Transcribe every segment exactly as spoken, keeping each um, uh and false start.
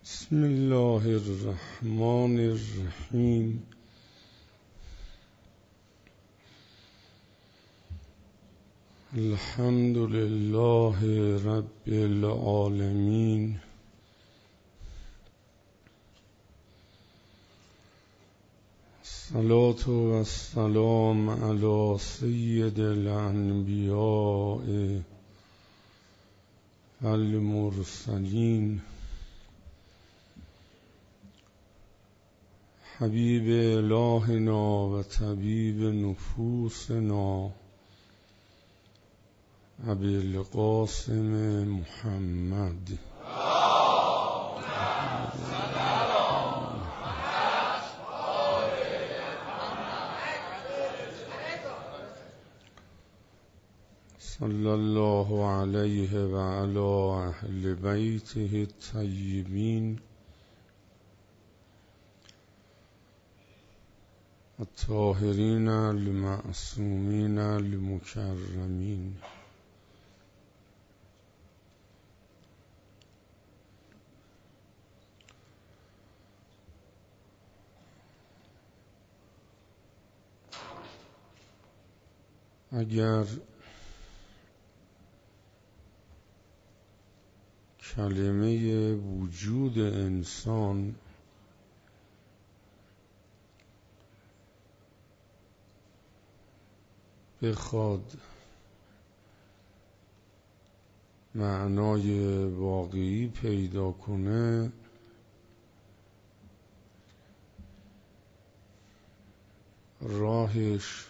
بسم الله الرحمن الرحیم. الحمد لله رب العالمین. الصلاة و السلام علی سید الانبیاء المرسلین حبیب الهنا و طبیب نفوسنا ابی القاسم محمد. صلی الله علیه و علی اهل بیته الطیبین الطاهرین المعصومین المکرمین. اگر کلمه وجود انسان بخواد معنای واقعی پیدا کنه، راهش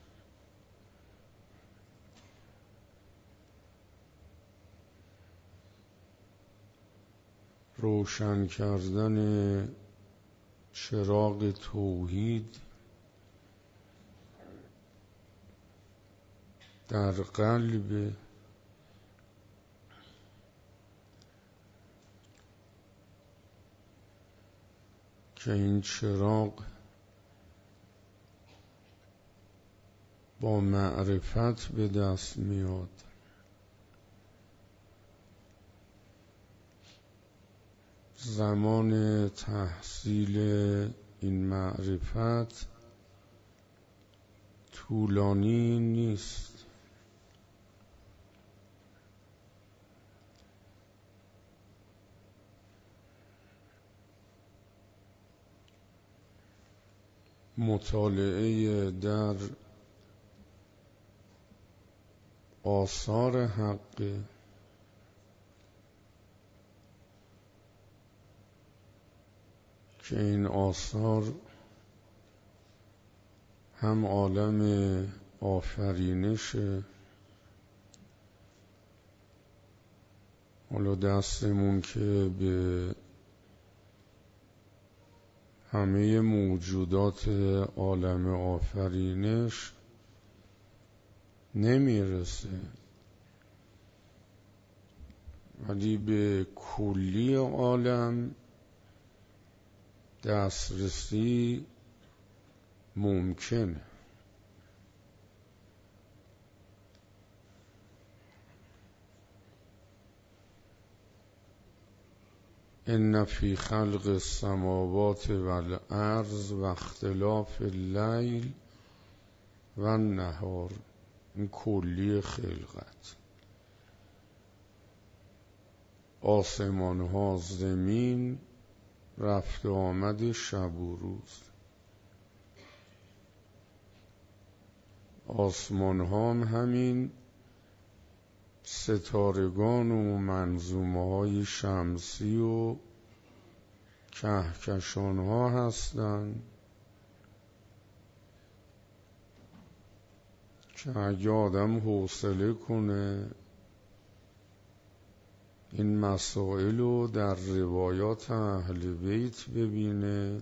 روشن کردن چراغ توحید در قلب که این چراغ با معرفت به دست میاد. زمان تحصیل این معرفت طولانی نیست. مطالعه در آثار حق که این آثار هم عالم آفرینشه، حالا دستمون که به همه موجودات عالم آفرینش نمیرسه، ولی به کلی عالم دسترسی ممکنه. ان فی خلق السماوات والارض و اختلاف اللیل و النهار، این کلی خلقت، آسمان ها، زمین، رفت و آمد شب و روز. آسمان ها هم همین ستارگان و منظومه های شمسی و کهکشان ها هستند که اگه آدم حوصله کنه این مسائل رو در روایات اهل بیت ببینه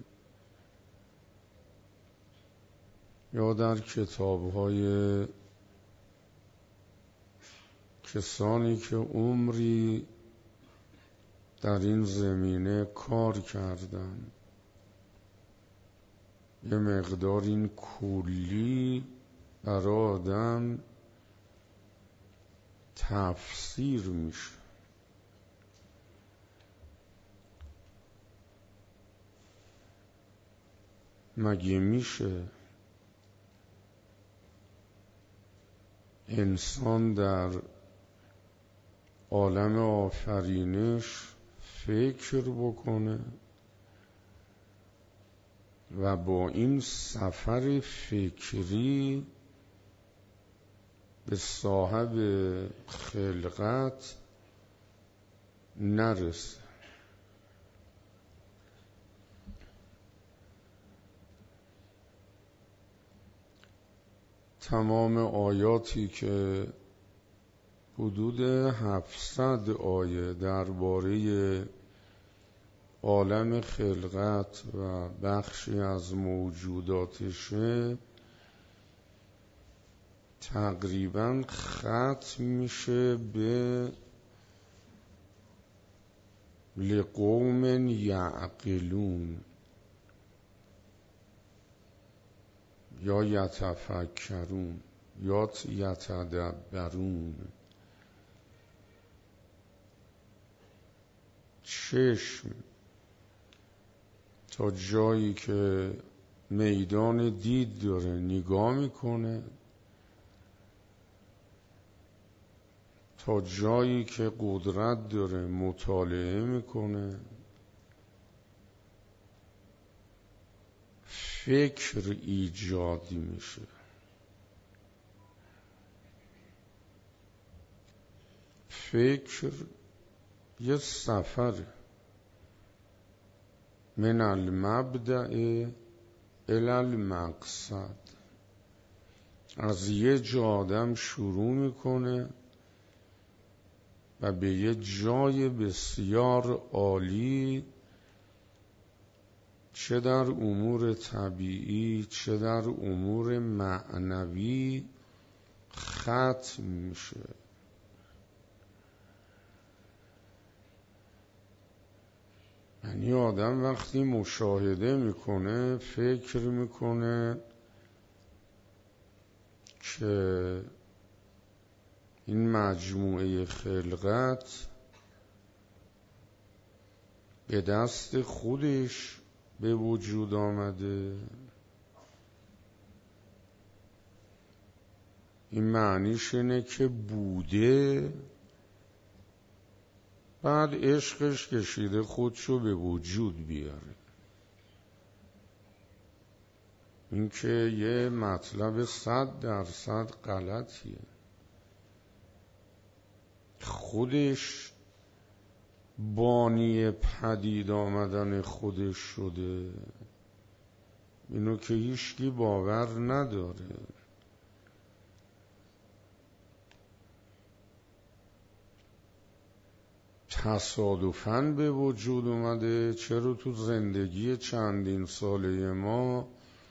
یا در کتاب‌های کسانی که عمری در این زمینه کار کردن، یه مقدار این کلی برای آدم تفسیر میشه. مگه میشه انسان در عالم آفرینش فکر بکنه و با این سفر فکری به صاحب خلقت نرسه؟ تمام آیاتی که حدود هفتصد آیه درباره عالم خلقت و بخشی از موجوداتشه تقریبا ختم میشه به لقوم یعقلون یا یتفکرون یا یتدبرون. چشم تا جایی که میدان دید داره نگاه میکنه، تا جایی که قدرت داره مطالعه میکنه، فکر ایجادی میشه. فکر یه سفر من المبدأ الی المقصد. از یه جا آدم شروع میکنه و به یه جای بسیار عالی، چه در امور طبیعی چه در امور معنوی، ختم میشه. یعنی آدم وقتی مشاهده میکنه فکر میکنه که این مجموعه خلقت به دست خودش به وجود آمده. این معنیش اینه که بوده، بعد عشقش کشیده خودشو به وجود بیاره. این که یه مطلب صد درصد غلطیه. خودش بانی پدید آمدن خودش شده، اینو که هیچکی باور نداره. تصادفاً به وجود اومده. چرا تو زندگی چندین ساله ما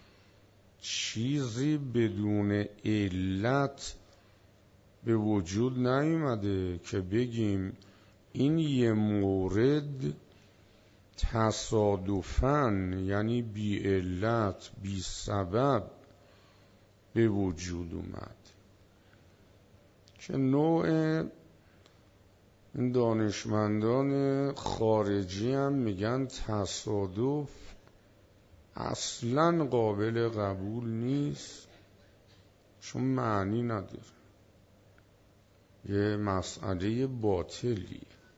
چیزی بدون علت به وجود نیومده که بگیم این یه مورد تصادفاً، یعنی بی علت بی سبب به وجود اومد. که نوع این دانشمندان خارجی هم میگن تصادف اصلاً قابل قبول نیست، چون معنی نداره، یه مسئله باطلی.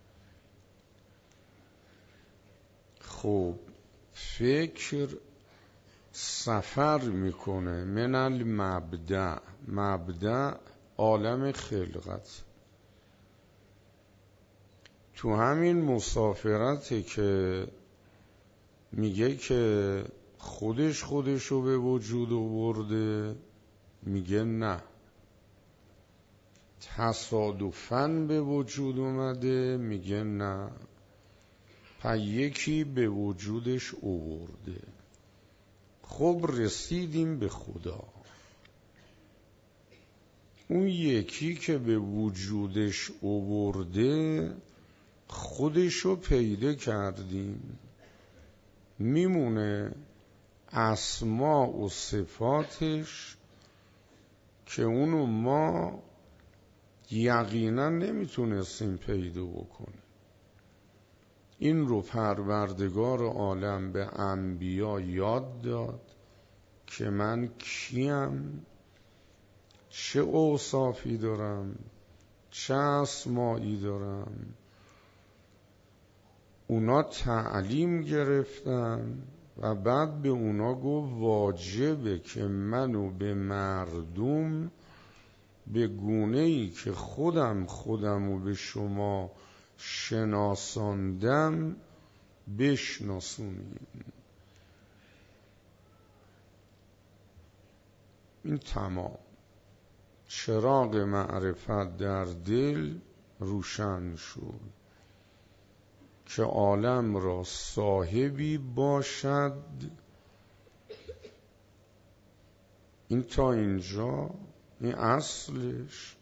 خب فکر سفر میکنه من المبدأ. مبدأ عالم خلقت. تو همین مسافرته که میگه که خودش خودشو به وجود آورده، میگه نه، تصادفاً به وجود اومده، میگه نه، پس یکی به وجودش آورده. خب رسیدیم به خدا. اون یکی که به وجودش آورده خودشو پیدا کردیم، میمونه اسما و صفاتش که اونو ما یقینا نمیتونستیم پیدا بکنیم. این رو پروردگار عالم به انبیا یاد داد که من کیم، چه اوصافی دارم، چه اسمایی دارم. اونا تعلیم گرفتن و بعد به اونا گفت واجبه که منو به مردم به گونه‌ای که خودم خودمو به شما شناساندم بشناسونیم. این تمام. چراغ معرفت در دل روشن شد که عالم را صاحبی باشد. این تا اینجا این اصلش.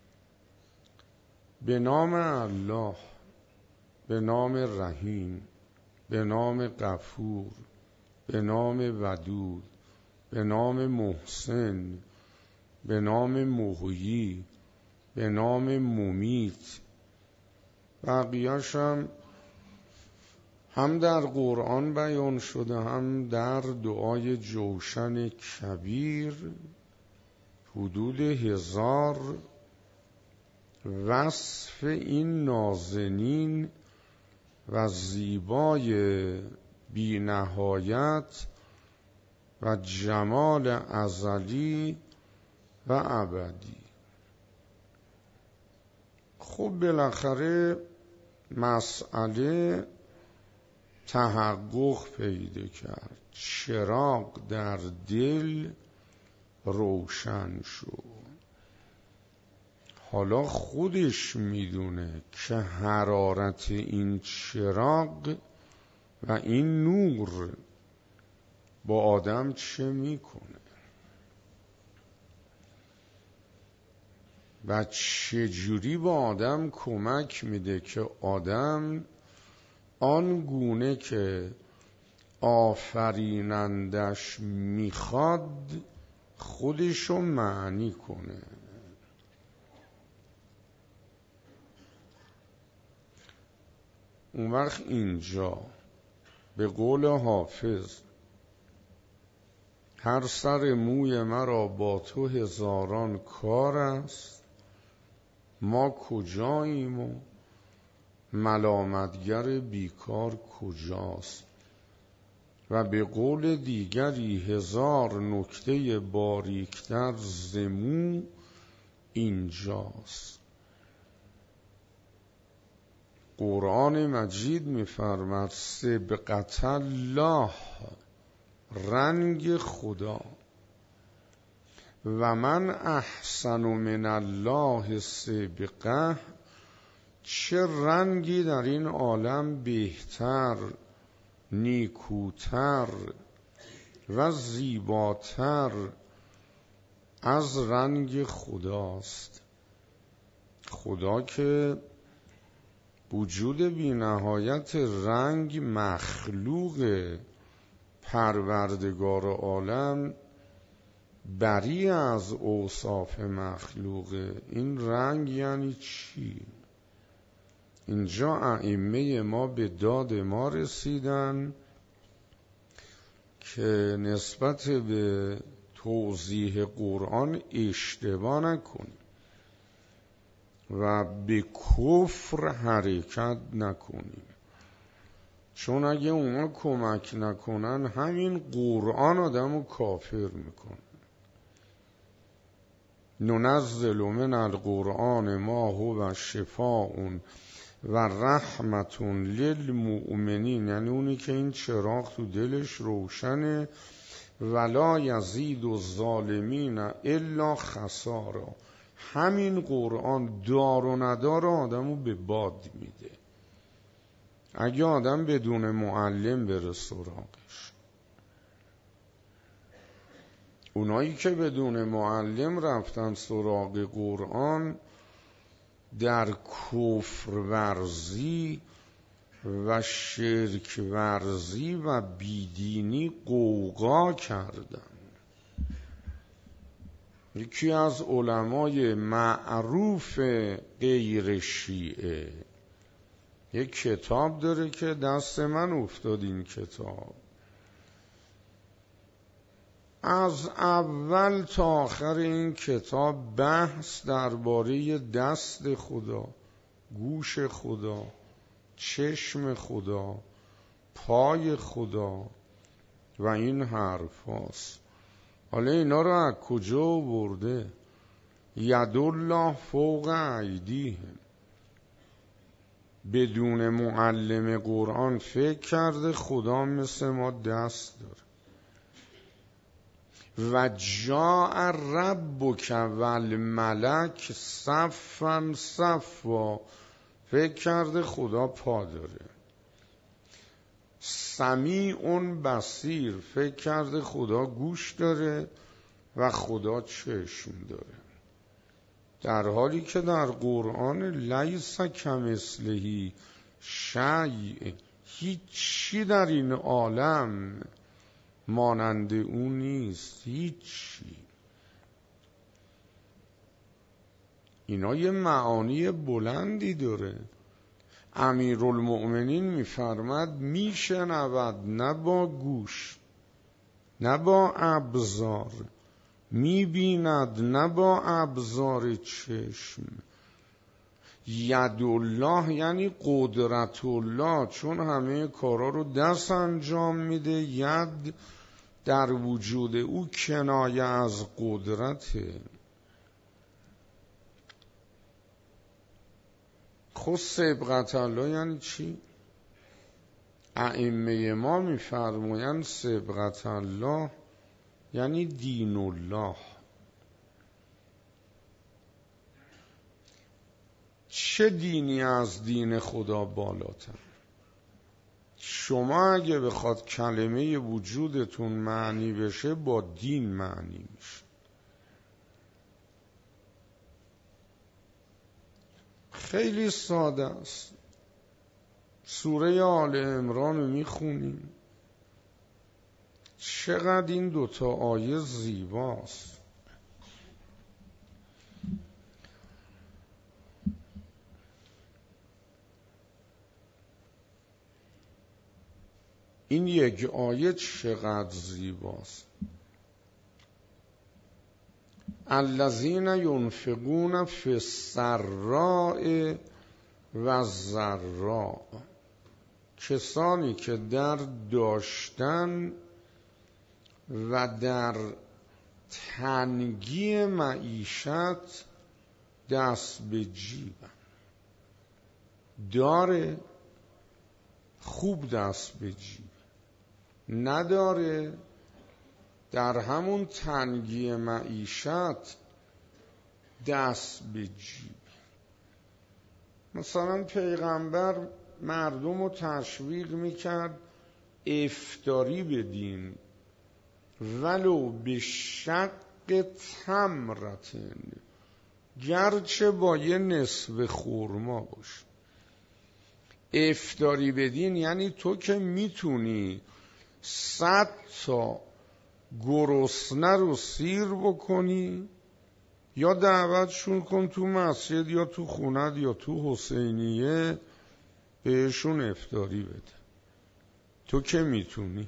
به نام الله، به نام رحیم، به نام غفور، به نام ودود، به نام محسن، به نام محیی، به نام ممیت. بقیه‌ش هم هم در قرآن بیان شده، هم در دعای جوشن کبیر. حدود هزار وصف این نازنین و زیبای بی نهایت و جمال ازلی و ابدی. خب بالاخره مسئله تحقق پیدا کرد. چراغ در دل روشن شد. حالا خودش میدونه که حرارت این چراغ و این نور با آدم چه میکنه و چجوری با آدم کمک میده که آدم آن گونه که آفرینندش میخواد خودشو معنی کنه. اون وقت اینجا به قول حافظ هر سر موی مرا با تو هزاران کار است، ما کجاییم و ملامتگر بیکار کجاست. و به قول دیگری هزار نکته باریکتر ز مو اینجاست. قرآن مجید می‌فرماید سبقت الله، رنگ خدا. و من احسن من الله سبقه، چه رنگی در این عالم بهتر، نیکوتر و زیباتر از رنگ خداست. خدا که وجود بی نهایت رنگ مخلوق پروردگار عالم بری از اوصاف مخلوقه. این رنگ یعنی چی؟ اینجا ائمه ما به داد ما رسیدن که نسبت به توضیح قرآن اشتباه نکنیم و به کفر حرکت نکنیم، چون اگه اونا کمک نکنن همین قرآن آدمو کافر میکنه. ننزل من القرآن ما هو شفاء و رحمتون للمؤمنین، یعنی اونی که این چراغ تو دلش روشنه. ولا یزید الظالمین الا خسارا. همین قرآن دار و ندار آدمو به باد میده اگه آدم بدون معلم بره سراغش. اونایی که بدون معلم رفتن سراغ قرآن در کفر ورزی و شرک ورزی و بیدینی قوقا کردن. یکی از علمای معروف غیر شیعه یک کتاب داره که دست من افتاد. این کتاب از اول تا آخر این کتاب بحث درباره دست خدا، گوش خدا، چشم خدا، پای خدا و این حرف هاست. حالا اینا رو از کجا آورده؟ ید الله فوق ایدیهم. بدون معلم قرآن فکر کرده خدا مثل ما دست داره. و جاء ربک والملک صفا صفا، فکر کرده خدا پا داره. سمیع بصیر، فکر کرده خدا گوش داره و خدا چشم داره، در حالی که در قرآن لیس کمثله شیء، هیچی در این عالم مانند او نیست، هیچی. اینا یه معانی بلندی داره. امیرالمؤمنین میفرماد میشنود نه با گوش نه با ابصار، میبیند نه با ابصار چشم. ید الله یعنی قدرت الله، چون همه کارا رو دست انجام میده. ید در وجود او کنایه از قدرته. خود سبقت الله یعنی چی؟ ائمه ما میفرمایند سبقت الله یعنی دین الله. چه دینی از دین خدا بالاتر؟ شما اگه بخواد کلمه وجودتون معنی بشه با دین معنی میشه. خیلی ساده است. سوره آل عمران رو میخونیم، چقدر این دوتا آیه زیباست. این یک آیه چقدر زیباست. الذین ینفقون فی السراء و الضراء، کسانی که در داشتن و در تنگی معیشت دست به جیبن. داره خوب دست به جیب، نداره در همون تنگی معیشت دست به جیب. مثلا پیغمبر مردم رو تشویق میکرد افطاری بدین ولو به شق تمرتن، گرچه با یه نصف خورما باشه. افطاری بدین یعنی تو که میتونی صد تا گرسنه رو سیر بکنی، یا دعوتشون کن تو مسجد یا تو خونت یا تو حسینیه بهشون افطاری بده. تو که میتونی.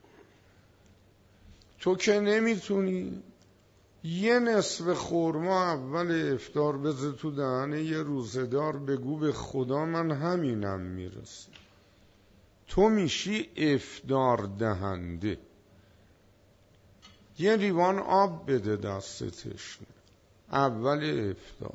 تو که نمیتونی، یه نصف خورما اول افطار بذار تو دهنه یه روزه‌دار، بگو به خدا من همینم میرسه. تو میشی افطار دهنده. یه لیوان آب بده دست تشنه اول افطار.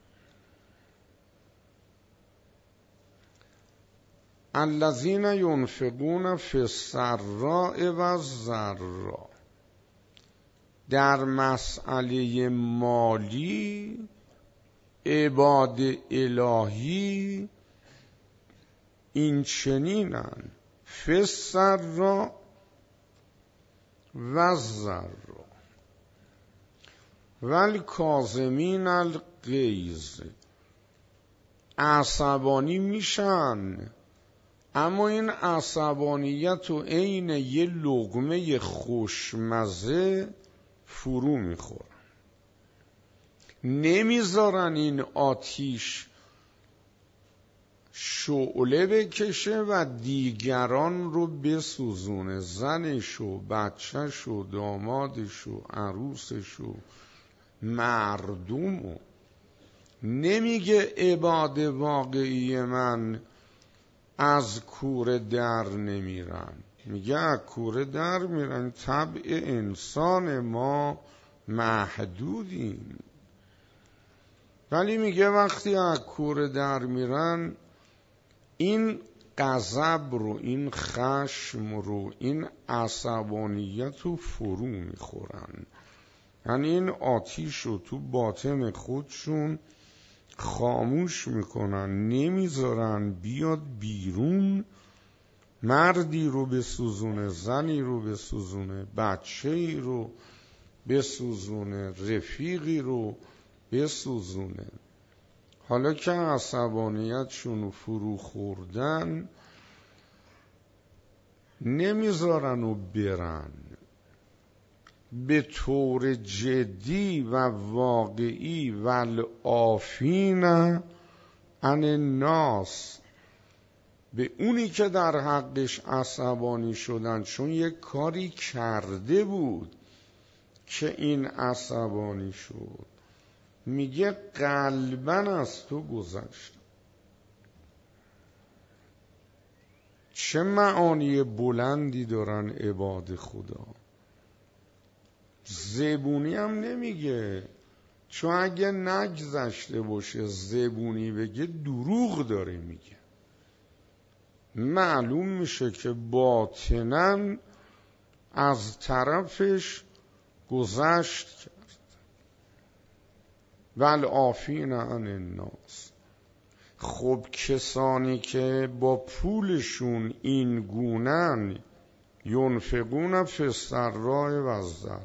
الذین ینفقون فی السراء و الضراء، در مسئله مالی عباد الهی این چنینن، فی السراء و الضراء والکاظمین الغیظ. عصبانی میشن اما این عصبانیت و عین یه لقمه خوشمزه فرو میخورن، نمیذارن این آتیش شعله بکشه و دیگران رو بسوزونه، زنش و بچهش و دامادش و عروسش و مردم و نمیگه عباد واقعی من از کوره در نمیرن، میگه از کوره در میرن. طبع انسان ما محدودیم، ولی میگه وقتی از کوره در میرن این غضب رو، این خشم رو، این عصبانیت رو فرو میخورن، یعنی این آتیش رو تو باطن خودشون خاموش میکنن، نمیذارن بیاد بیرون. مردی رو بسوزونه، زنی رو بسوزونه، بچه‌ای رو بسوزونه، رفیقی رو بسوزونه. حالا که عصبانیتشون رو فرو خوردن نمیذارن و برن. به طور جدی و واقعی والعافین عن الناس، به اونی که در حقش عصبانی شدن چون یک کاری کرده بود که این عصبانی شد، میگه قلباً از تو گذشت. چه معانی بلندی دارن عباد خدا. زبونی هم نمیگه، چون اگه نگذشته باشه زبونی بگه دروغ داره میگه. معلوم میشه که باطناً از طرفش گذشت کرد. والعافین عن الناس. خب کسانی که با پولشون این گونن، ینفقون فی السراء و الضراء،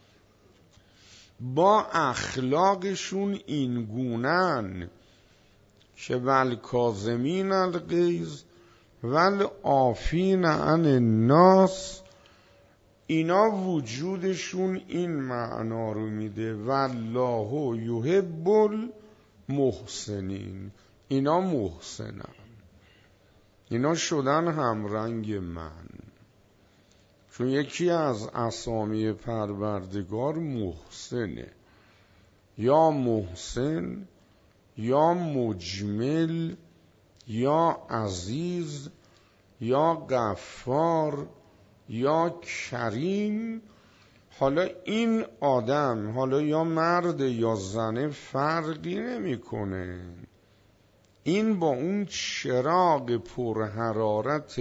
با اخلاقشون این گونن که والکاظمین الغیظ والعافین عن الناس، اینا وجودشون این معنا رو میده والله یحب المحسنین. اینا محسنن، اینا شدن همرنگ من. چون یکی از اسامی پروردگار محسنه، یا محسن یا مجمل یا عزیز یا غفار یا کریم. حالا این آدم، حالا یا مرد یا زنه، فرقی نمیکنه، این با اون چراغ پرحرارت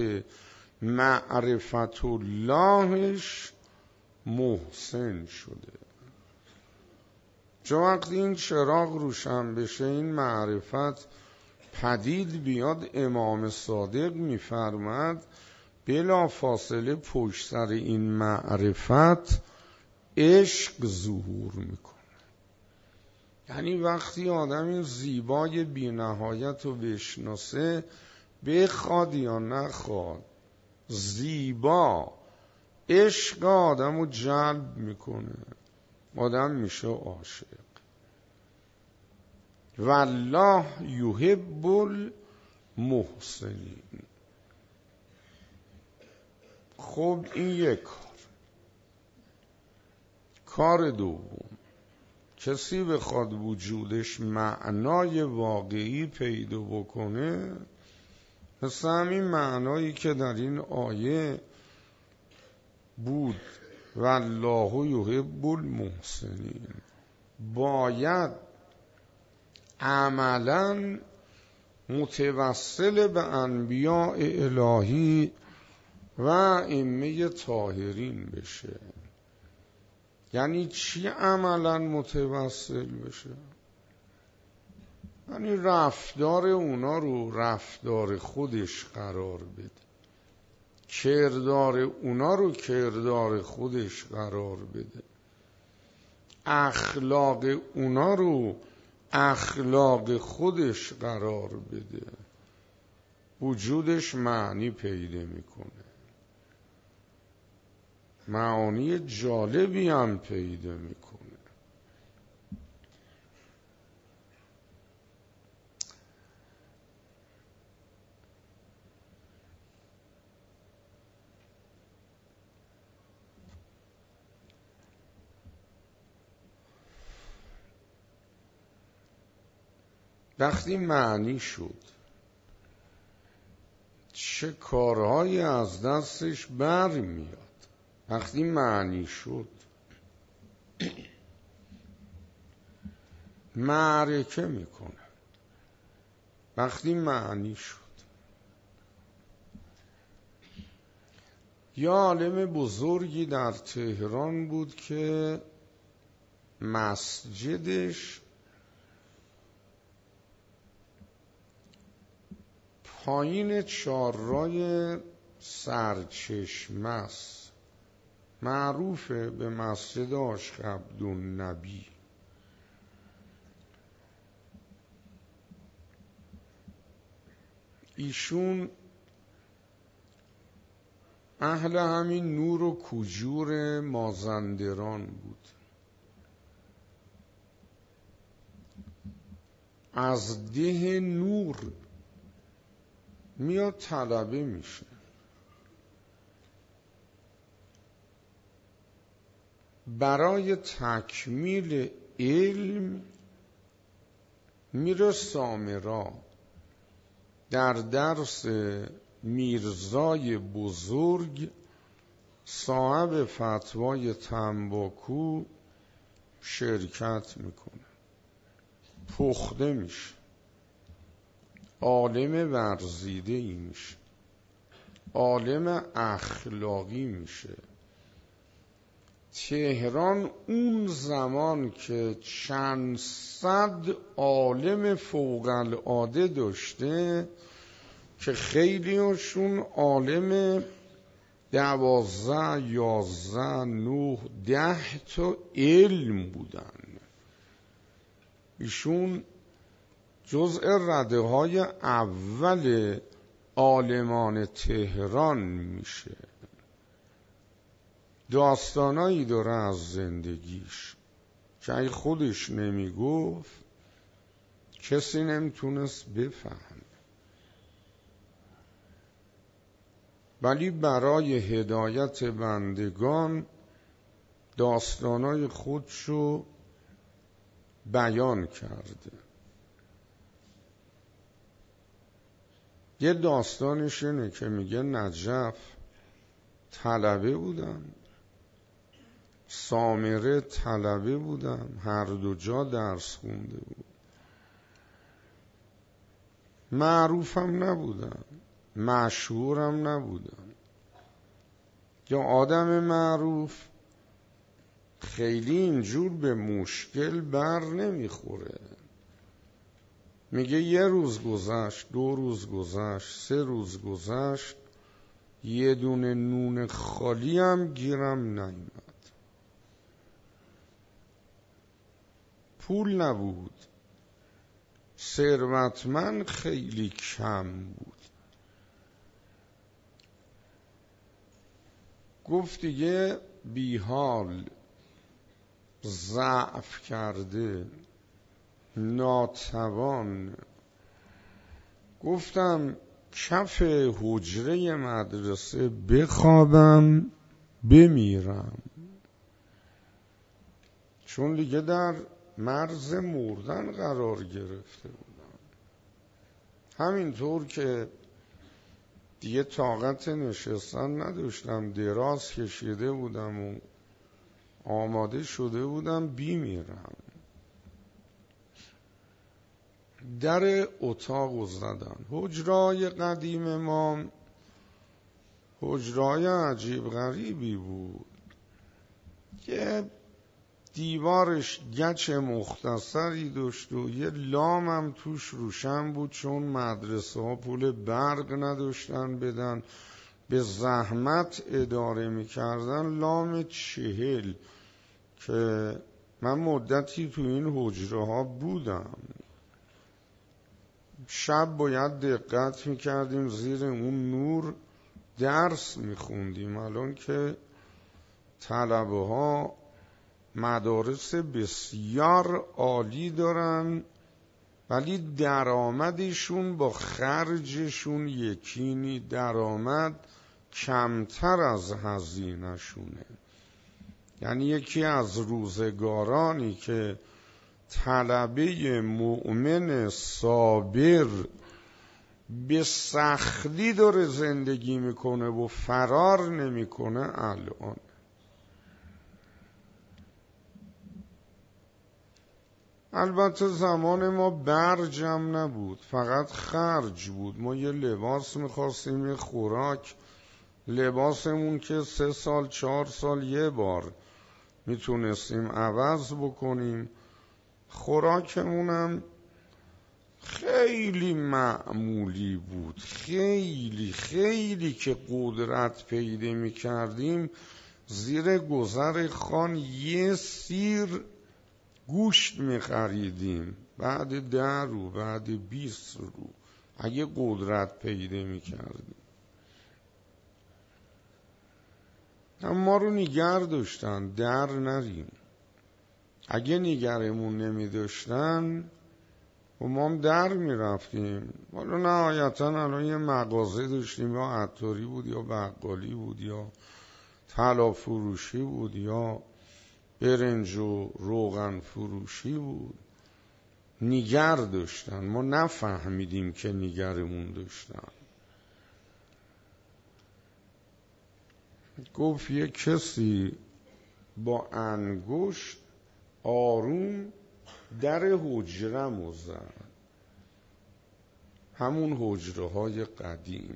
معرفت اللهش محسن شده. چون وقتی این چراغ روشن بشه، این معرفت پدید بیاد، امام صادق میفرماد بلا فاصله پشت سر این معرفت عشق ظهور میکنه. یعنی وقتی آدم این زیبای بی نهایت رو بشناسه، بخواد یا نخواد، زیبا عشق آدم رو جلب میکنه، آدم میشه عاشق. والله یحب المحسنین. خب این یک کار. کار دوم، کسی بخواد وجودش معنای واقعی پیدا بکنه، مثل همین معنایی که در این آیه بود والله یحب المحسنین، باید عملاً متوسل به انبیاء الهی و ائمه طاهرین بشه. یعنی چی عملاً متوسل بشه؟ یعنی رفتار اونا رو رفتار خودش قرار بده، کردار اونا رو کردار خودش قرار بده، اخلاق اونا رو اخلاق خودش قرار بده. وجودش معنی پیدا میکنه، معانی جالبی هم پیدا میکنه. وقتی معنی شد چه کارهایی از دستش بر میاد. وقتی معنی شد معرکه میکنه. وقتی معنی شد یا عالم بزرگی در تهران بود که مسجدش پایین چهارراه سرچشمه است، معروفه به مسجد آشقبدالنبی. ایشون اهل همین نور و کجور مازندران بود. از ده نور میاد طلبه میشه. برای تکمیل علم میره سامرا در درس میرزای بزرگ صاحب فتوای تنباکو شرکت میکنه، پخته میشه، عالم ورزیده ای میشه، عالم اخلاقی میشه. تهران اون زمان که چند صد عالم فوق العاده داشته که خیلیشون عالم دوازده یازده نه ده تا علم بودن، ایشون جزء رده های اول عالمان تهران میشه. داستانایی داره از زندگیش که اگه خودش نمیگفت کسی نمیتونست بفهم، ولی برای هدایت بندگان داستانای خودشو بیان کرده. یه داستانش اینه که میگه نجف طلبه بودم، سامره طلبه بودم، هر دو جا درس خونده بود. معروفم نبودم، مشهورم نبودم. یا آدم معروف خیلی اینجور به مشکل بر نمیخوره. میگه یه روز گذشت، دو روز گذشت، سه روز گذشت، یه دونه نون خالی هم گیرم نیامد. پول نبود، ثروتمند خیلی کم بود. گفت دیگه بیحال، ضعف کرده، ناتوان. گفتم کف حجره مدرسه بخوابم بمیرم، چون دیگه در مرز مردن قرار گرفته بودم. همینطور که دیگه طاقت نشستن نداشتم، دراز کشیده بودم و آماده شده بودم بیمیرم. در اتاق زدن. حجرای قدیم ما حجرای عجیب غریبی بود که دیوارش گچ مختصری داشت و یه لام هم توش روشن بود، چون مدرسه ها پول برق نداشتن بدن، به زحمت اداره میکردن. لام چهل که من مدتی تو این حجره ها بودم، شب باید دقت میکردیم زیر اون نور درس میخوندیم. الان که طلبه ها مدارس بسیار عالی دارن ولی درآمدشون با خرجشون یکی نی، درآمد کمتر از هزینه شونه. یعنی یکی از روزگارانی که طلبه مؤمن صابر به سختی داره زندگی میکنه و فرار نمیکنه الان. البته زمان ما برجم نبود، فقط خرج بود. ما یه لباس میخواستیم، یه خوراک، لباسمون که سه سال چهار سال یه بار میتونستیم عوض بکنیم، خوراکمونم خیلی معمولی بود، خیلی خیلی که قدرت پیدا میکردیم زیر گذر خان یه سیر گوشت میخریدیم بعد ده رو بعد بیست رو اگه قدرت پیدا میکردیم. اما رو نگر داشتن در نریم. اگه نگرمون نمی داشتن و ما هم در می رفتیم. حالا نهایتا الان یه مغازه داشتیم، یا عطاری بود یا بقالی بود یا طلا فروشی بود یا برنج و روغن فروشی بود. نگر داشتن، ما نفهمیدیم که نگرمون داشتن. گفت یه کسی با انگشت آروم در حجره‌مو زد، همون حجره های قدیم.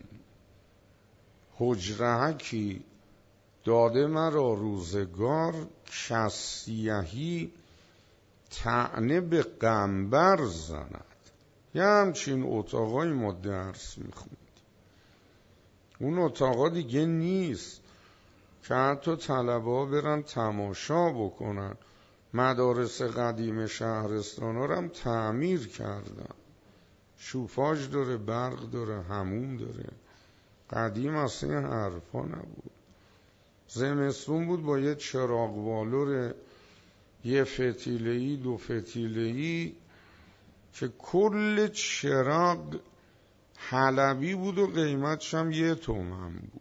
حجرهکی داده مرا روزگار، کسیهی طعنه به قنبر زند. یه همچین اتاقای ما درس میخوند. اون اتاقا دیگه نیست که حتی طلبه ها برن تماشا بکنن. مدارس قدیم شهرستان ها رو هم تعمیر کردن، شوفاژ داره، برق داره، حموم داره. قدیم اصلا این حرفا نبود. زمستون بود با یه چراغ والور یه فتیله‌ای دو فتیله‌ای که کل چراغ حلبی بود و قیمتش هم یه تومن بود.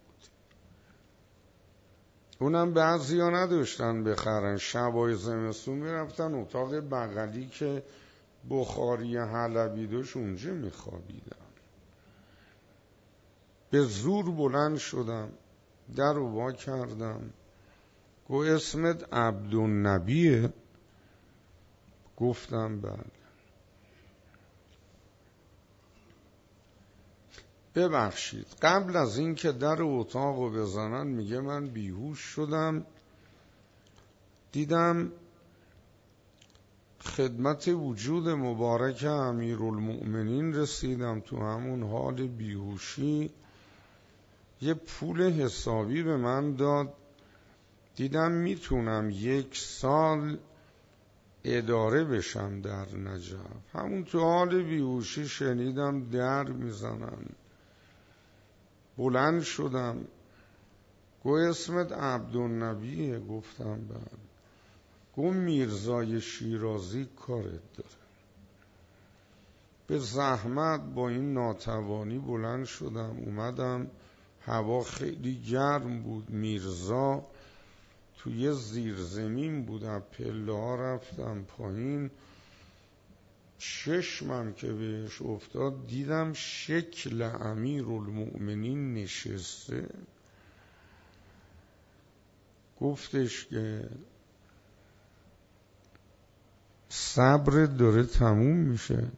اونم بعضی ها نداشتن بخرن، شبای زمستون میرفتن اتاق بغلی که بخاری حلبی داشت اونجا میخوابیدن. به زور بلند شدم، در رو وا کردم. گو اسمت عبدالنبیه؟ گفتم بله. ببخشید قبل از این که در اتاق رو بزنن میگه من بیهوش شدم، دیدم خدمت وجود مبارک امیرالمؤمنین رسیدم. تو همون حال بیهوشی یه پول حسابی به من داد. دیدم میتونم یک سال اداره بشم در نجف. همون تو حال بیهوشی شنیدم در میزنن. بلند شدم. گو اسمت عبدالنبیه؟ گفتم بله. گو میرزای شیرازی کارت داره. به زحمت با این ناتوانی بلند شدم اومدم. هوا خیلی گرم بود. میرزا توی زیرزمین بود. از پله ها رفتم پایین. چشمم که بهش افتاد دیدم شکل امیرالمؤمنین نشسته. گفتش که صبر داره تموم میشه،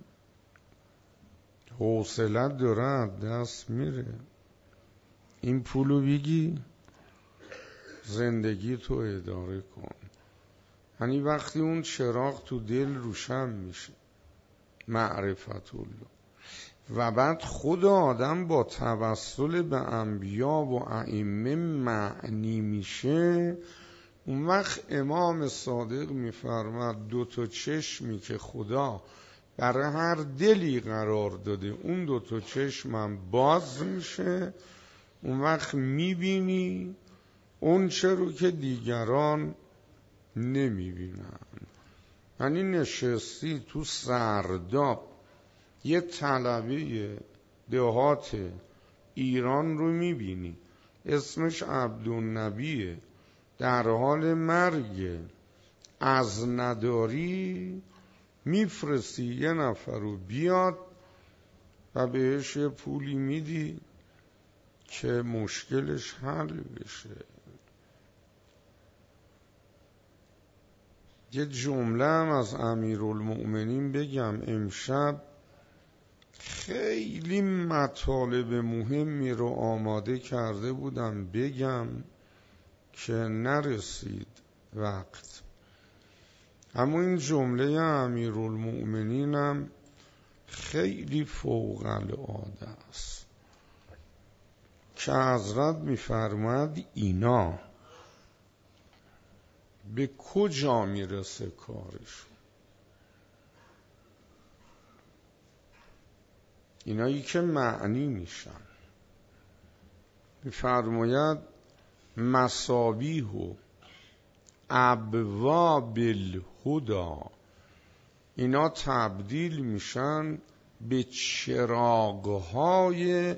حوصلت داره دست میره، این پولو بگی زندگی تو اداره کن. یعنی وقتی اون چراغ تو دل روشن میشه، معرفت الله، و بعد خود آدم با توسل به انبیا و ائمه معنی میشه، اون وقت امام صادق میفرماد دو تا چشمی که خدا برای هر دلی قرار داده اون دو تا چشمم باز میشه. اون وقت میبینی اون چه رو که دیگران نمیبینن. یعنی نشستی تو سرداب یه طلبه دهات ایران رو میبینی، اسمش عبدالنبیه، در حال مرگ، از نداری میفرستی یه نفر رو بیاد و بهش یه پولی میدی که مشکلش حل بشه. یه جمله هم از امیرالمؤمنین بگم. امشب خیلی مطالب مهمی رو آماده کرده بودم بگم که نرسید وقت، اما این جمله امیرالمؤمنین هم خیلی فوق العاده است که حضرت می‌فرماید اینا به کجا میرسه کارشون؟ اینایی که معنی میشن. می‌فرماید مصابیح و ابواب الهدی، اینا تبدیل میشن به چراغ‌های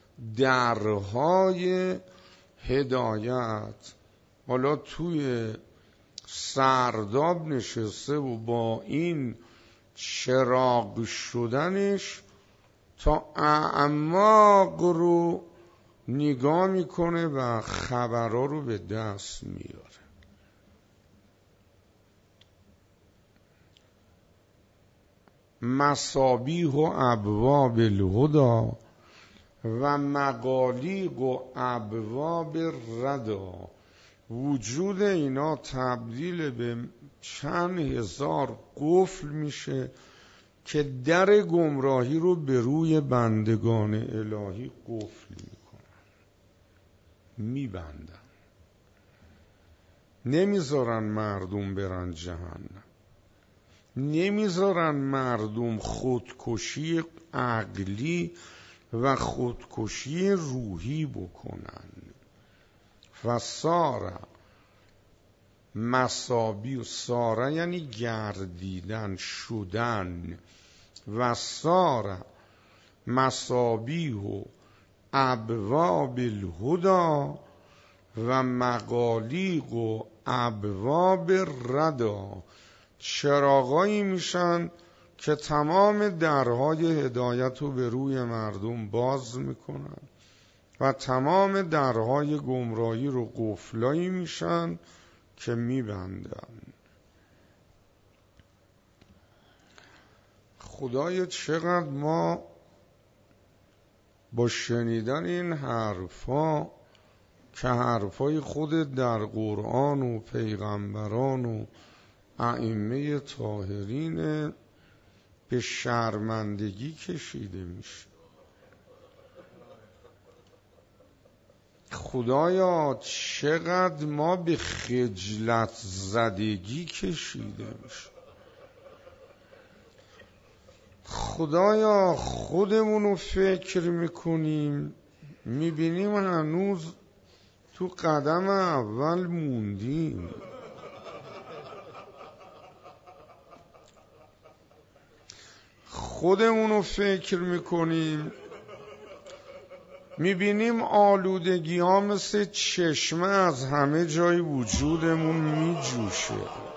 درهای هدایت. حالا توی سرداب نشسته و با این چراغ شدنش تا اعماق رو نگاه میکنه و خبرها رو به دست میاره. مصابیح و ابواب الهدی و مغالیق و ابواب الردی، وجود اینا تبدیل به چند هزار قفل میشه که در گمراهی رو به روی بندگان الهی قفل میکنن، میبندن، نمیذارن مردم برن جهنم، نمیذارن مردم خودکشی عقلی و خودکشی روحی بکنن. و ساره مصابی، و ساره یعنی گردیدن، شدن. و ساره مصابیح و ابواب الهدی و مغالیق و ابواب الردی، چراغایی میشن که تمام درهای هدایت رو به روی مردم باز میکنن و تمام درهای گمراهی رو قفلایی میشن که میبندن. خدایا چقدر ما با شنیدن این حرفا که حرفای خودت در قرآن و پیغمبران و ائمه طاهرین به شرمندگی کشیده میشه. خدایا چقدر ما به خجلت زدگی کشیده میشه. خدایا خودمونو فکر میکنیم میبینیم هنوز تو قدم اول موندیم. خودمونو فکر میکنیم میبینیم آلودگی ها مثل چشمه از همه جای وجودمون میجوشه.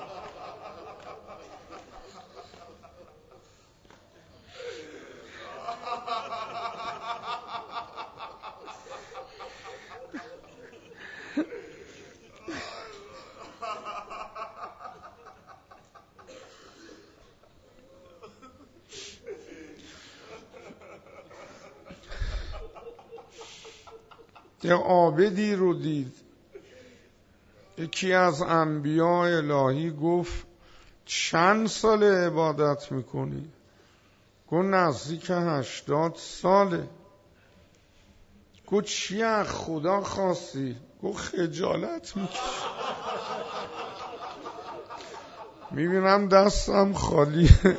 یه عابدی رو دید، یکی از انبیاء الهی گفت چند سال عبادت میکنی؟ گفت نزدیک هشتاد ساله. گفت چی از خدا خواستی؟ گفت خجالت میکشم، میبینم دستم خالیه.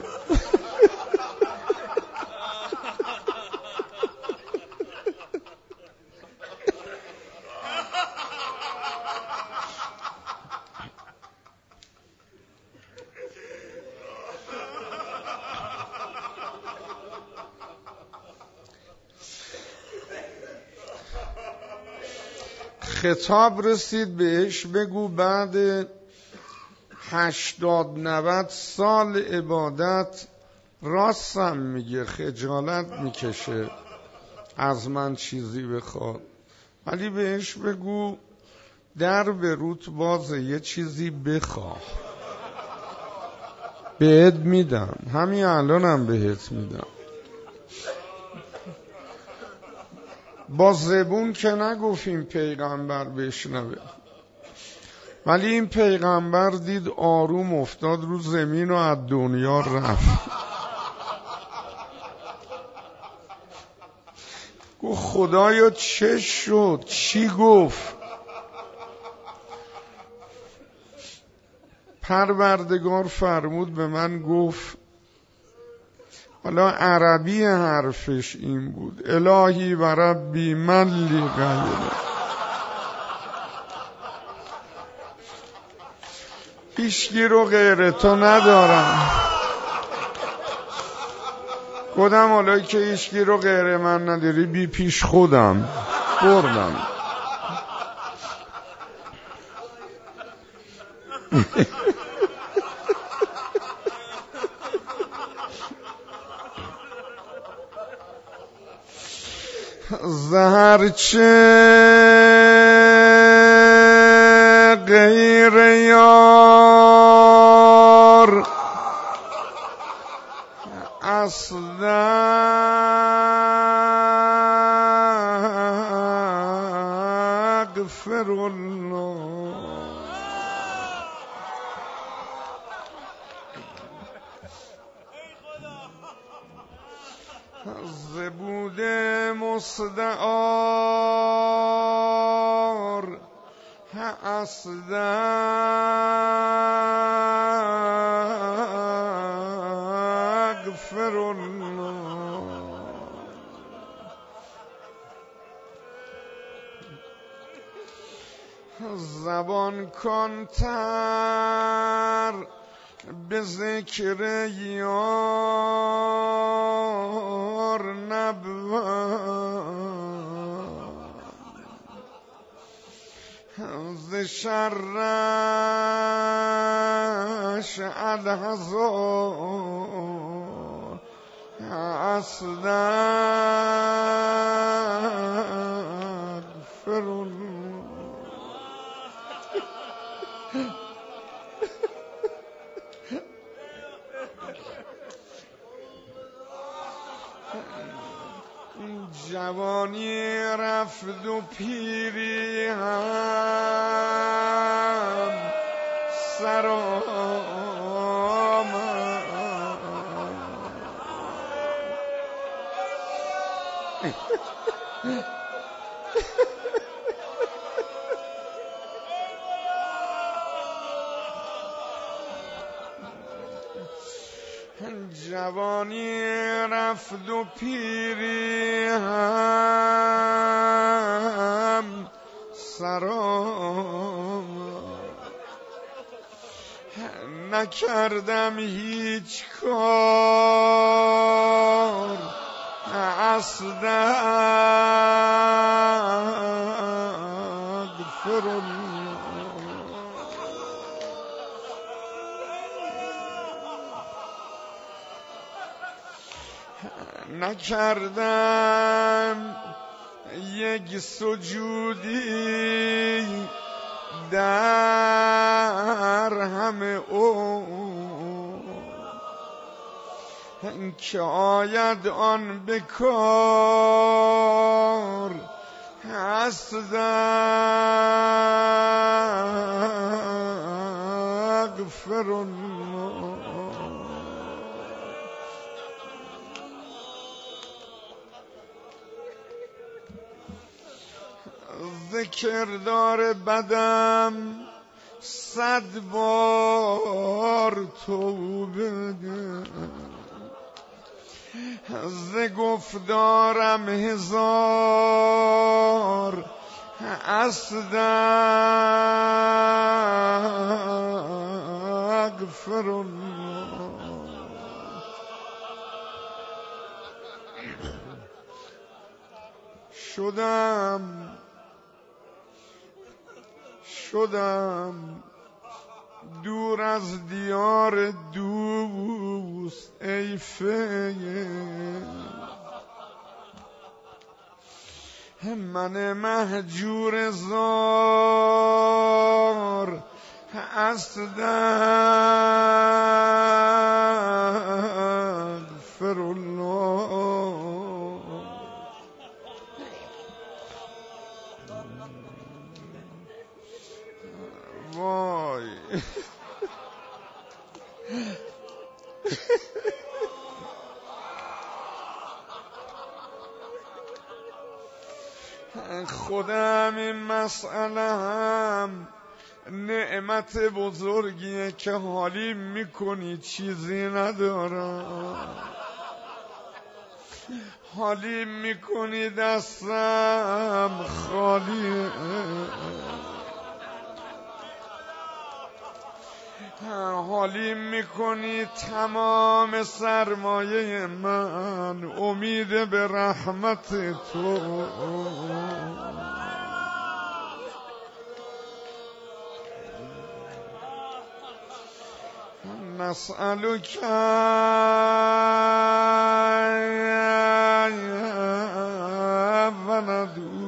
خطاب رسید بهش، بگو بعد هشتاد نود سال عبادت راستم میگه، خجالت میکشه از من چیزی بخواد، ولی بهش بگو در به روت بازه، یه چیزی بخواه بهت میدم، همین الانم بهت میدم. با زبون که نگفتیم پیغمبر بشنوه، ولی این پیغمبر دید آروم افتاد رو زمین و از دنیا رفت. گفت خدایا چه شد؟ چی گفت؟ پروردگار فرمود به من گفت، حالا عربی حرفش این بود، الهی و ربی من لی غیره، هیچکی رو غیر تو ندارم. خودم حالا که هیچکی رو غیر من نداری، بی پیش خودم بردم. زهرچه غیر یار استغفر الله. زبود مستعار استغفر الله. زبان کن تر به ذکر یار نبود، ز شرش الحذار استغفر الله. جوانی رفت و پیری هم سر آمد. جوانی رفت و پیری هم سر آمد. نکردم هیچ کار استغفر الله. نکردم یک سجودی در همه او که آید آن به کار استغفر الله. ذکردار بدم صد بار توبه ده، ز گفتارم هزار استغفر الله. شدم شدم دور از دیار دوست ای فیض، من مهجور زار استغفر الله. وای خودم این مسئله هم نعمت بزرگیه که حالی میکنی چیزی ندارم، حالی میکنی دستم خالیه، حالی میکنی تمام سرمایه من امید به رحمت تو. نسألك و ندعو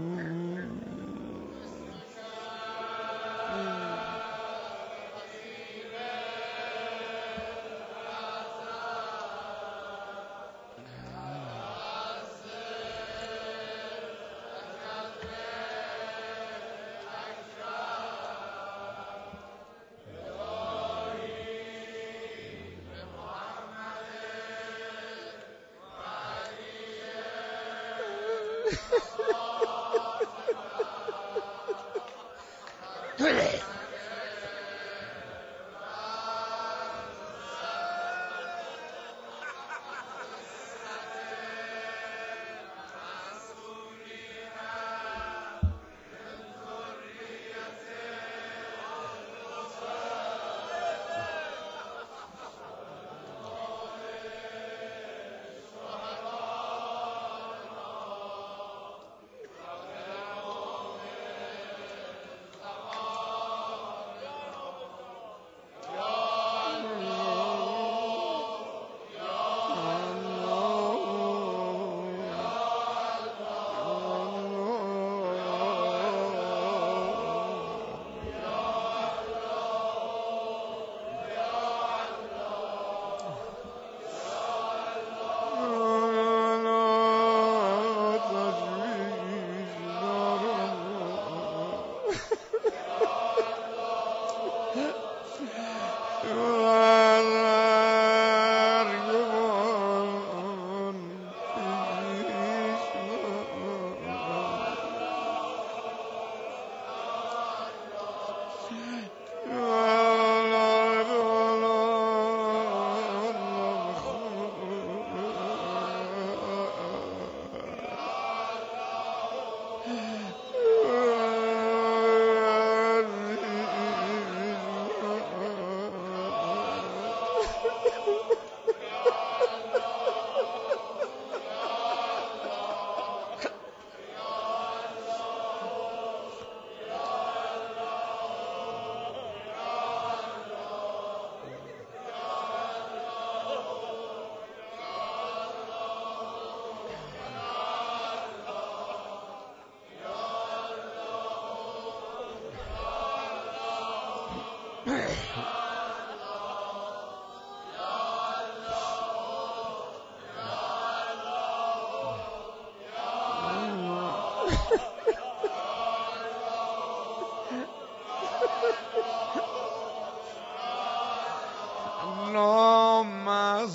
اللهم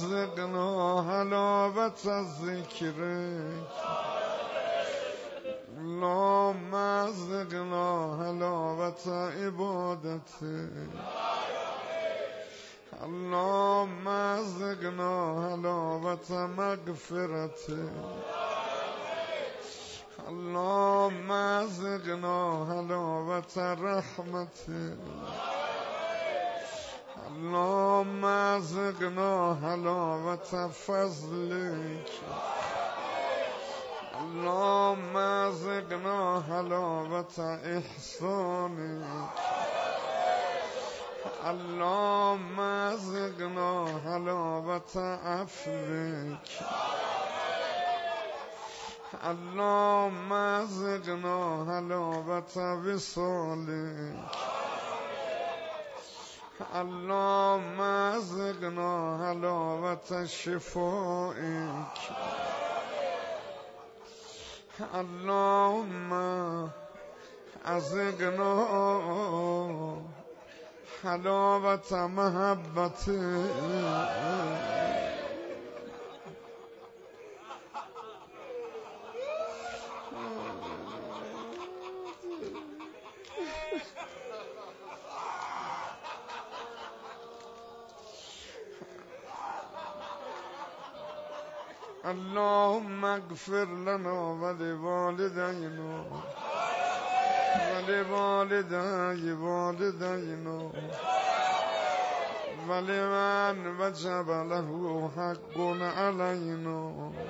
ازقنا حلاوة ذکرک، اللهم ازقنا حلاوة عبادتک، اللهم ازقنا حلاوة مغفرتک، اللهم ازقنا حلاوة رحمتک، اللهم ازقنا حلاوة فضلك، اللهم ازقنا حلاوة احسانك، اللهم ازقنا حلاوت عفوک اللهم ازقنا حلاوت وصالک اللهم ازقنا حلاوت شفائک اللهم ازقنا حلاوت محبتک اللهم اغفر لنا ولوالدينا ولوالدي والدينا ولمن وجب له حق علينا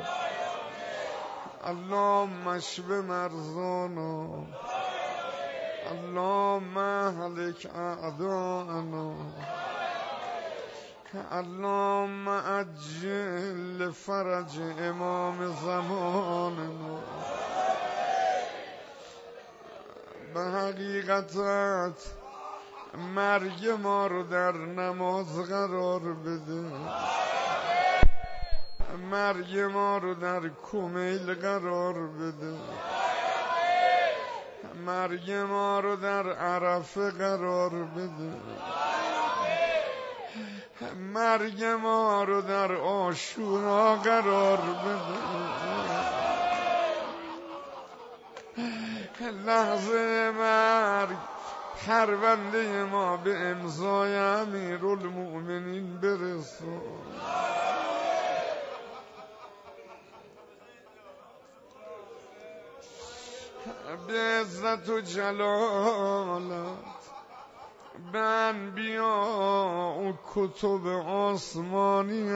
اللهم اشف مرضانا اللهم اهلك اعداءنا اللهم عجل فرج امام زماننا به حقیقت مرگ ما رو در نماز قرار بده مرگ ما رو در کمیل قرار بده مرگ ما رو در عرفه قرار بده مرگ ما رو در عاشورا قرار بده لحظه مرگ پرونده ما به امضای امیرالمؤمنین برسون به عزت و جلالت به انبیاء و کتب آسمانی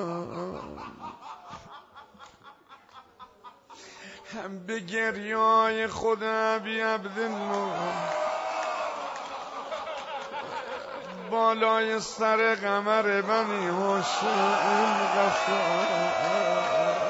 هم به گریای خود ابی عبدالله بالای سر قمر بنی هاشم غفار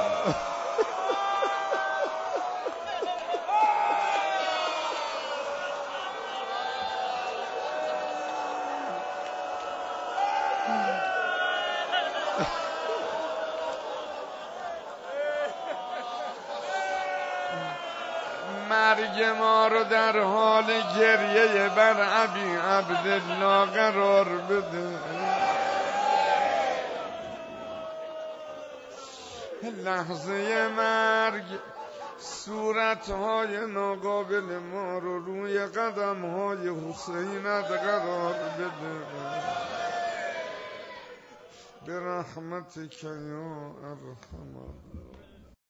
مرگ ما رو در حال گریه بر ابی عبدالله قرار بده لحظه مرگ صورتهای ناقابل ما رو روی قدمهای حسینت قرار بده برحمتک یا ارحم